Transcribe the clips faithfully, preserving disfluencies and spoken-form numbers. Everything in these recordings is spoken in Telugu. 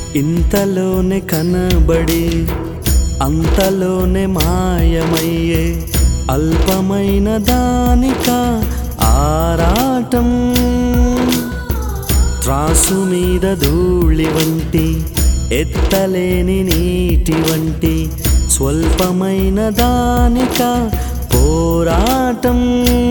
ఇంతలోనే కనబడి అంతలోనే మాయమయ్యే అల్పమైన దానిక ఆరాటం. త్రాసు మీద ధూళి వంటి ఎత్తలేని నీటి వంటి స్వల్పమైన దానిక పోరాటం.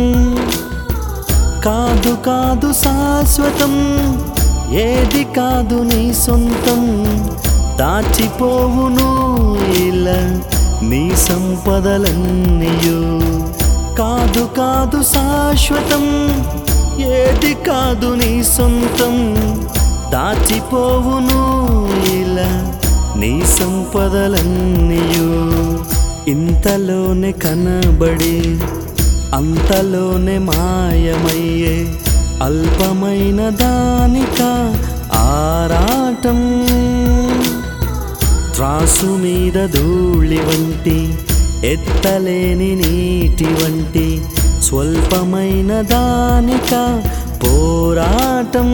కాదు కాదు శాశ్వతం, ఏది కాదు నీ సొంతం, దాచిపోవును ఇలా నీ సంపదలన్నీయు. కాదు కాదు శాశ్వతం, ఏది కాదు నీ సొంతం, దాచిపోవును ఇలా నీ సంపదలన్నీయు. ఇంతలోనే కనబడి అంతలోనే మాయమయ్యే అల్పమైన దానిక ఆరాటం. త్రాసు మీద ధూళి వంటి ఎత్తలేని నీటి వంటి స్వల్పమైన దానిక పోరాటం.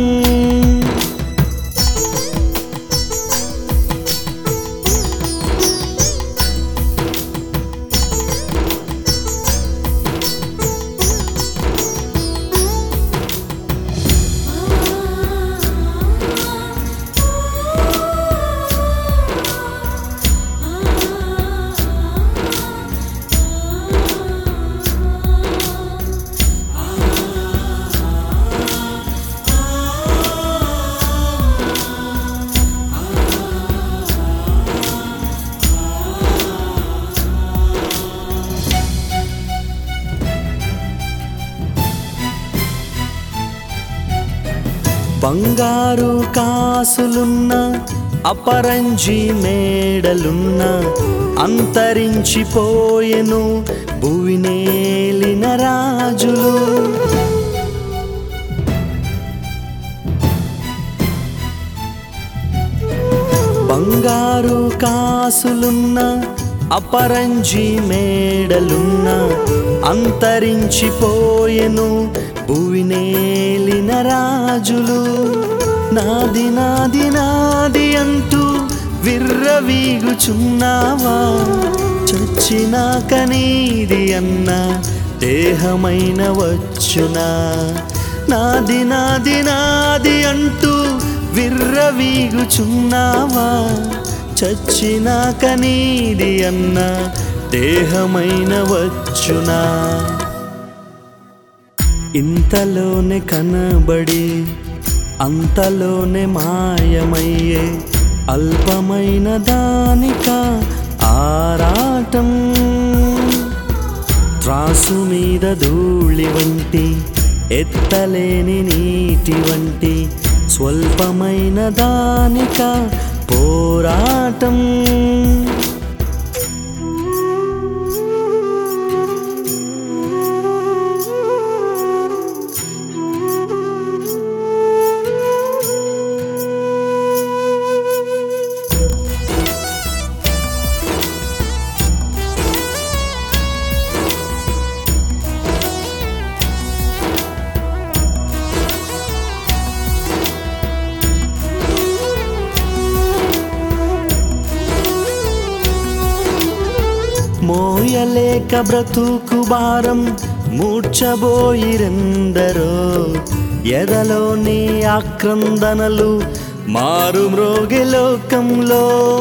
బంగారు కాసులున్న అపరంజి మేడలున్న అంతరించిపోయెను భువినేలిన రాజులు. బంగారు కాసులున్న అపరంజి మేడలున్న అంతరించిపోయెను భువినేలిన రాజులు. నాది నాది నాది అంటూ విర్రవీగుచున్నావా, చచ్చినాక నీది అన్న దేహమైన వచ్చునా. నాది నాది నాది అంటూ విర్రవీగుచున్నావా, చచ్చినాక నీది అన్న దేహమైన వచ్చునా. ఇంతలోనే కనబడి అంతలోనే మాయమయ్యే అల్పమైన దానిక ఆరాటం. త్రాసు మీద ధూళి వంటి ఎత్తలేని నీటి వంటి స్వల్పమైన దానిక పోరాటం. మోయలేక బ్రతుకు భారం మూర్ఛబోయిరెందరో, ఎదలోని ఆక్రందనలు మారు మ్రోగే లోకంలో.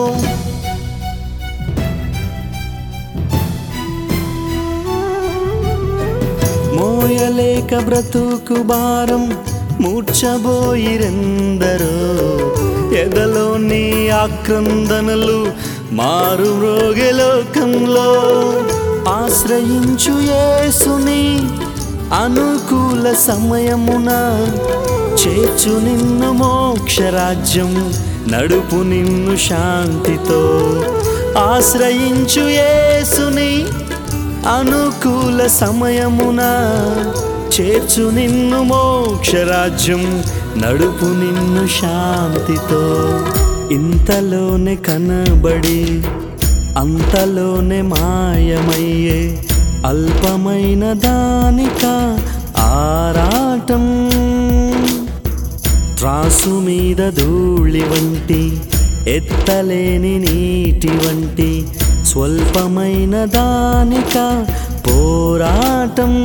మోయలేక బ్రతుకు భారం మూర్ఛబోయిరెందరో, ఎదలోని ఆక్రందనలు మారు మ్రోగే లోకంలో. ఆశ్రయించు యేసుని అనుకూల సమయమున, చేర్చు నిన్ను మోక్షరాజ్యం, నడుపు నిన్ను శాంతితో. ఆశ్రయించు యేసుని అనుకూల సమయమున, చేర్చు నిన్ను మోక్షరాజ్యం, నడుపు నిన్ను శాంతితో. ఇంతలోనే కనబడి అంతలోనే మాయమయ్యే అల్పమైన దానిక ఆరాటం. త్రాసు మీద ధూళి వంటి ఎత్తలేని నీటి వంటి స్వల్పమైన దానిక పోరాటం.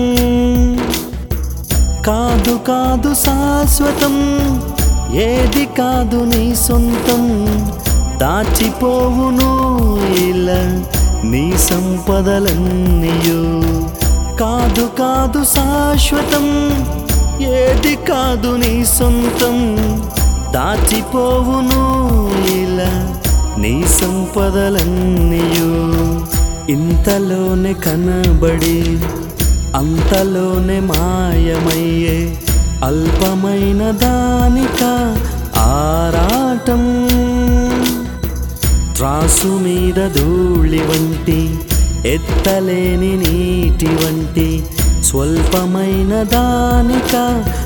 కాదు కాదు శాశ్వతం, ఏది కాదు నీ సొంతం. దాచిపోవును ఇలా నీ సంపదలన్నీయు. కాదు కాదు శాశ్వతం, ఏది కాదు నీ సొంతం. దాచిపోవును ఇలా నీ సంపదలన్నీయు. ఇంతలోనే కనబడి అంతలోనే మాయమయ్యే అల్పమైన దానిక ఆరాటం. త్రాసు మీద ధూళి వంటి ఎత్తలేని నీటి వంటి స్వల్పమైన దానిక